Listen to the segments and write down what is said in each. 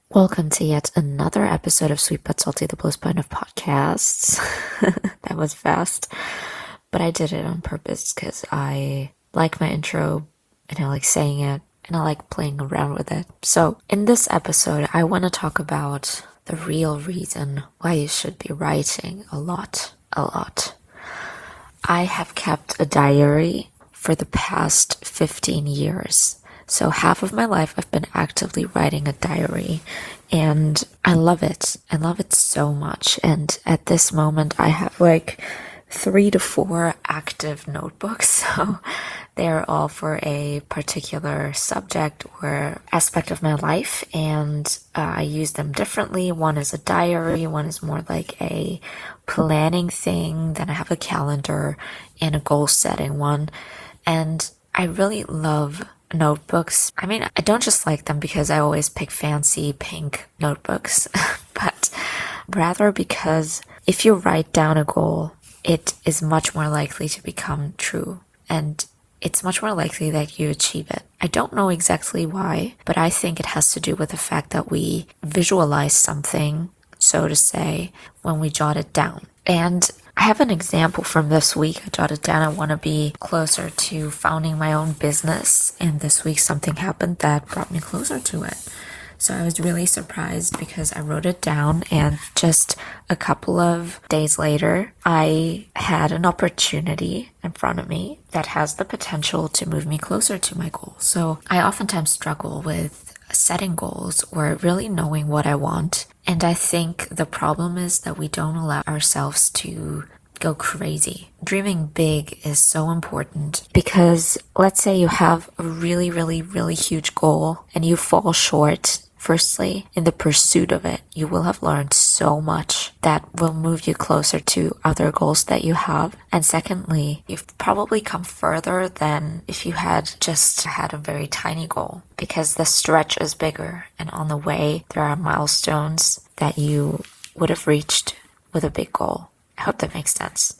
Welcome to yet another episode of Sweet But Salty, the Bliss Point of Podcasts. That was fast, but I did it on purpose because I like my intro and I like saying it and I like playing around with it. So in this episode, I want to talk about the real reason why you should be writing a lot. I have kept a diary for the past 15 years. So half of my life I've been actively writing a diary and I love it. I love it so much. And at this moment I have like 3 to 4 active notebooks. So they're all for a particular subject or aspect of my life. And I use them differently. One is a diary. One is more like a planning thing. Then I have a calendar and a goal setting one. And I really love notebooks. I mean, I don't just like them because I always pick fancy pink notebooks, but rather because if you write down a goal, it is much more likely to become true and it's much more likely that you achieve it. I don't know exactly why, but I think it has to do with the fact that we visualize something, so to say, when we jot it down. And I have an example from this week. I jotted down I want to be closer to founding my own business. And this week something happened that brought me closer to it. So I was really surprised because I wrote it down and just a couple of days later, I had an opportunity in front of me that has the potential to move me closer to my goal. So I oftentimes struggle with setting goals or really knowing what I want. And I think the problem is that we don't allow ourselves to go crazy. Dreaming big is so important because let's say you have a really huge goal and you fall short. Firstly, in the pursuit of it, you will have learned so much that will move you closer to other goals that you have. And secondly, you've probably come further than if you had just had a very tiny goal because the stretch is bigger and on the way there are milestones that you would have reached with a big goal. I hope that makes sense.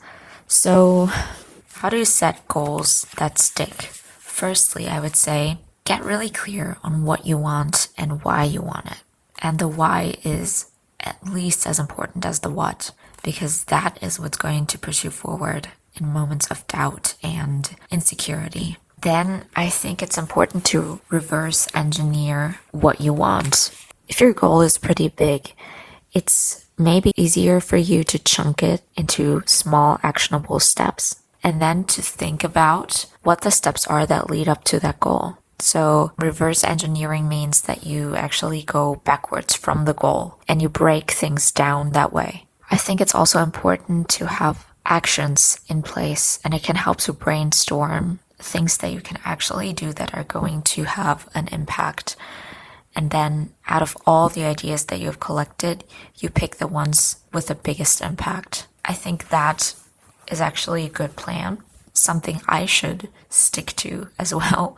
So, how do you set goals that stick? Firstly, I would say get really clear on what you want and why you want it. And the why is at least as important as the what, because that is what's going to push you forward in moments of doubt and insecurity. Then I think it's important to reverse engineer what you want. If your goal is pretty big, it's maybe easier for you to chunk it into small actionable steps and then to think about what the steps are that lead up to that goal. So reverse engineering means that you actually go backwards from the goal and you break things down that way. I think it's also important to have actions in place and it can help to brainstorm things that you can actually do that are going to have an impact. And then out of all the ideas that you've collected, you pick the ones with the biggest impact. I think that is actually a good plan, something I should stick to as well.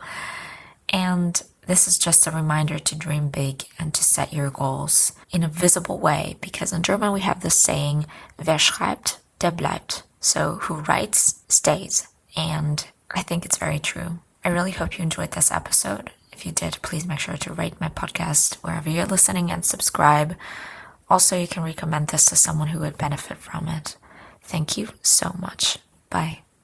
And this is just a reminder to dream big and to set your goals in a visible way, because in German we have this saying, wer schreibt, der bleibt. So who writes stays. And I think it's very true. I really hope you enjoyed this episode. If you did, please make sure to rate my podcast wherever you're listening and subscribe. Also, you can recommend this to someone who would benefit from it. Thank you so much. Bye.